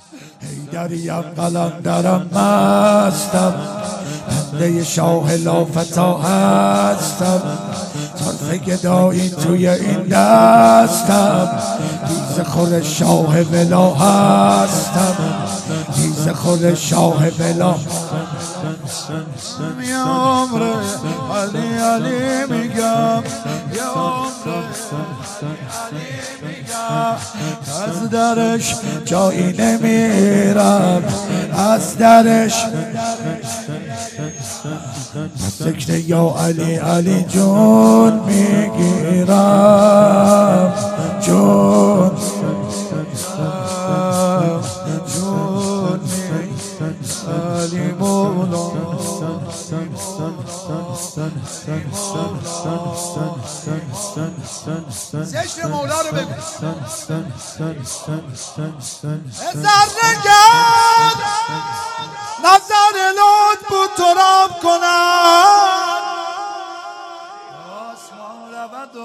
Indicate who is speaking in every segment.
Speaker 1: حیدریم قلندرم مستم، بنده شاه لافتا هستم، طرف گدایی توی این دستم، دیز خور شاه بلا هستم، دیز خور شاه بلا. یا عمر علی علی میگم، یا عمر علی میگم، از درش جایی نمیرم، از درش ذکر یا علی علی جون میگیرم، جون جون علی مولا.
Speaker 2: ذکر مولا رو بگو. نظر نگرد، نظر لطف بود تراب کنن، آسمان رود و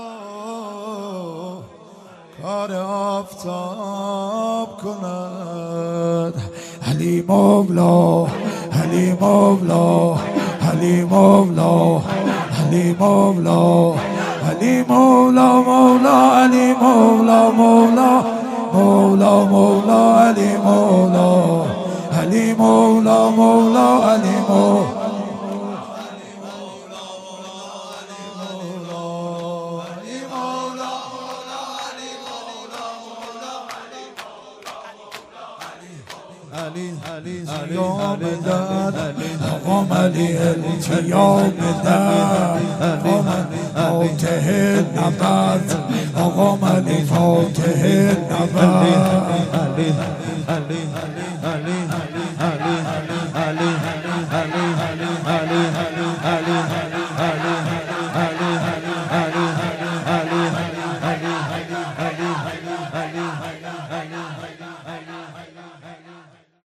Speaker 2: کار آفتاب کند.
Speaker 1: علی مولا، علی مولا، علی مولا، علی مولا، علی مولا، مولا علی مولا، مولا مولا، مولا علی مولا، علی مولا، مولا علی مولا. التیام داد آقام علی، التیام داد آقام فاتح نبرد، آقام علی فاتح نبرد.